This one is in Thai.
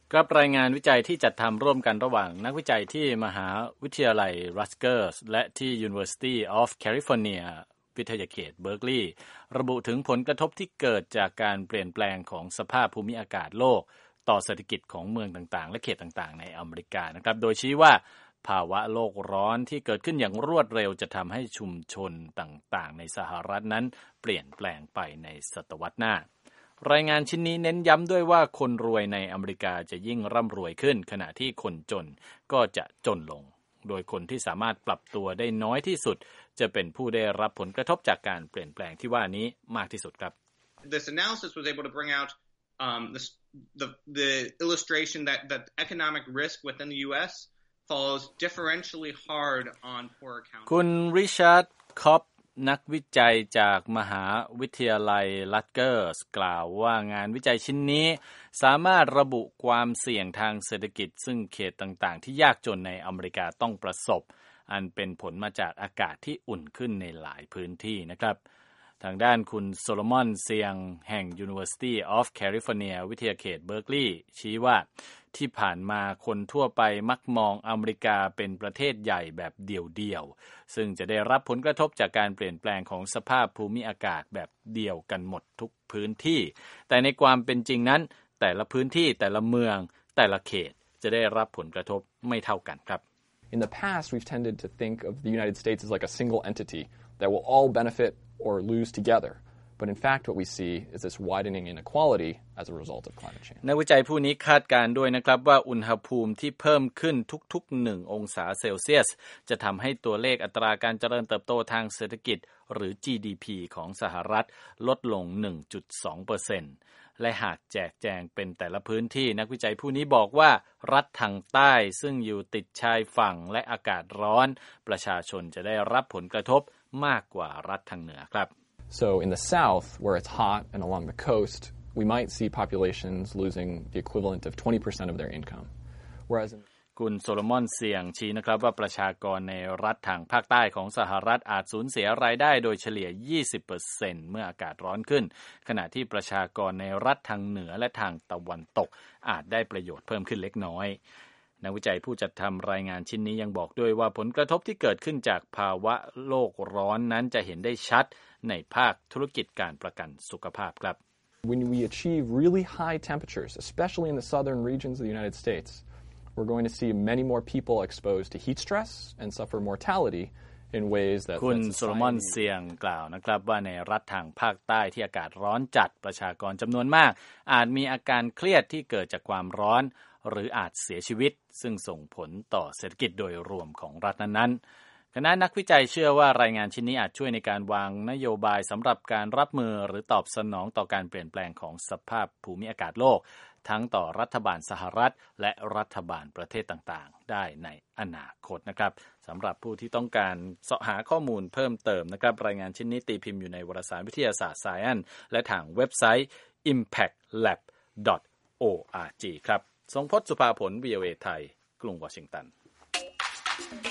กับรายงานวิจัยที่จัดทำร่วมกันระหว่างนักวิจัยที่มหาวิทยาลัยรัสเกอร์สและที่ University of California วิทยาเขตเบิร์กลีย์ระบุถึงผลกระทบที่เกิดจากการเปลี่ยนแปลงของสภาพภูมิอากาศโลกต่อเศรษฐกิจของเมืองต่างๆและเขตต่างๆในอเมริกานะครับโดยชี้ว่าภาวะโลกร้อนที่เกิดขึ้นอย่างรวดเร็วจะทำให้ชุมชนต่างๆในสหรัฐนั้นเปลี่ยนแปลงไปในศตวรรษหน้ารายงานชิ้นนี้เน้นย้ำด้วยว่าคนรวยในอเมริกาจะยิ่งร่ำรวยขึ้นขณะที่คนจนก็จะจนลงโดยคนที่สามารถปรับตัวได้น้อยที่สุดจะเป็นผู้ได้รับผลกระทบจากการเปลี่ยนแปลงที่ว่านี้มากที่สุดครับ This analysis was able to bring out the illustration that economic risk within the U.S. falls differentially hard on poorer counties คุณริชาร์ดคอปนักวิจัยจากมหาวิทยาลัยรัตเกอร์สกล่าวว่างานวิจัยชิ้นนี้สามารถระบุความเสี่ยงทางเศรษฐกิจซึ่งเขตต่างๆที่ยากจนในอเมริกาต้องประสบอันเป็นผลมาจากอากาศที่อุ่นขึ้นในหลายพื้นที่นะครับทางด้านคุณโซโลมอนเซียงแห่ง University of California วิทยาเขตเบิร์กลีย์ชี้ว่าที่ผ่านมาคนทั่วไปมักมองอเมริกาเป็นประเทศใหญ่แบบเดี่ยวๆซึ่งจะได้รับผลกระทบจากการเปลี่ยนแปลงของสภาพภูมิอากาศแบบเดียวกันหมดทุกพื้นที่แต่ในความเป็นจริงนั้นแต่ละพื้นที่แต่ละเมืองแต่ละเขตจะได้รับผลกระทบไม่เท่ากันครับ In the past, we've tended to think of the United States as like a single entity that will all benefit or lose together. But in fact, what we see is this widening inequality as a result of climate change. นักวิจัยผู้นี้คาดการณ์ด้วยนะครับว่าอุณหภูมิที่เพิ่มขึ้นทุกๆ1องศาเซลเซียสจะทำให้ตัวเลขอัตราการเจริญเติบโตทางเศรษฐกิจหรือ GDP ของสหรัฐลดลง 1.2%และหากแจกแจงเป็นแต่ละพื้นที่นักวิจัยผู้นี้บอกว่ารัฐทางใต้ซึ่งอยู่ติดชายฝั่งและอากาศร้อนประชาชนจะได้รับผลกระทบมากกว่ารัฐทางเหนือครับ So in the south, where it's hot and along the coast, we might see populations losing the equivalent of 20% of their income. Whereas in คุณโซโลมอนเสี่ยงชี้นะครับว่าประชากรในรัฐทางภาคใต้ของสหรัฐอาจสูญเสียรายได้โดยเฉลี่ย 20% เมื่ออากาศร้อนขึ้นขณะที่ประชากรในรัฐทางเหนือและทางตะวันตกอาจได้ประโยชน์เพิ่มขึ้นเล็กน้อยนักวิจัยผู้จัดทำรายงานชิ้นนี้ยังบอกด้วยว่าผลกระทบที่เกิดขึ้นจากภาวะโลกร้อนนั้นจะเห็นได้ชัดในภาคธุรกิจการประกันสุขภาพครับ When we achieve really high temperatures, especially in the southern regions of the United States, we're going to see many more people exposed to heat stress and suffer mortality in ways that คุณโซโลมอนเซียงกล่าวนะครับว่าในรัฐทางภาคใต้ที่อากาศร้อนจัดประชากรจำนวนมากอาจมีอาการเครียดที่เกิดจากความร้อนหรืออาจเสียชีวิตซึ่งส่งผลต่อเศรษฐกิจโดยรวมของรัฐนั้นๆคณะนักวิจัยเชื่อว่ารายงานชิ้นนี้อาจช่วยในการวางนโยบายสำหรับการรับมือหรือตอบสนองต่อการเปลี่ยนแปลงของสภาพภูมิอากาศโลกทั้งต่อรัฐบาลสหรัฐและรัฐบาลประเทศต่างๆได้ในอนาคตนะครับสำหรับผู้ที่ต้องการเสาะหาข้อมูลเพิ่มเติมนะครับรายงานชิ้นนี้ตีพิมพ์อยู่ในวารสารวิทยาศาสตร์ Science และทางเว็บไซต์ impactlab.org ครับทรงพจน์ สุภาผล VOA ไทยกรุงวอชิงตัน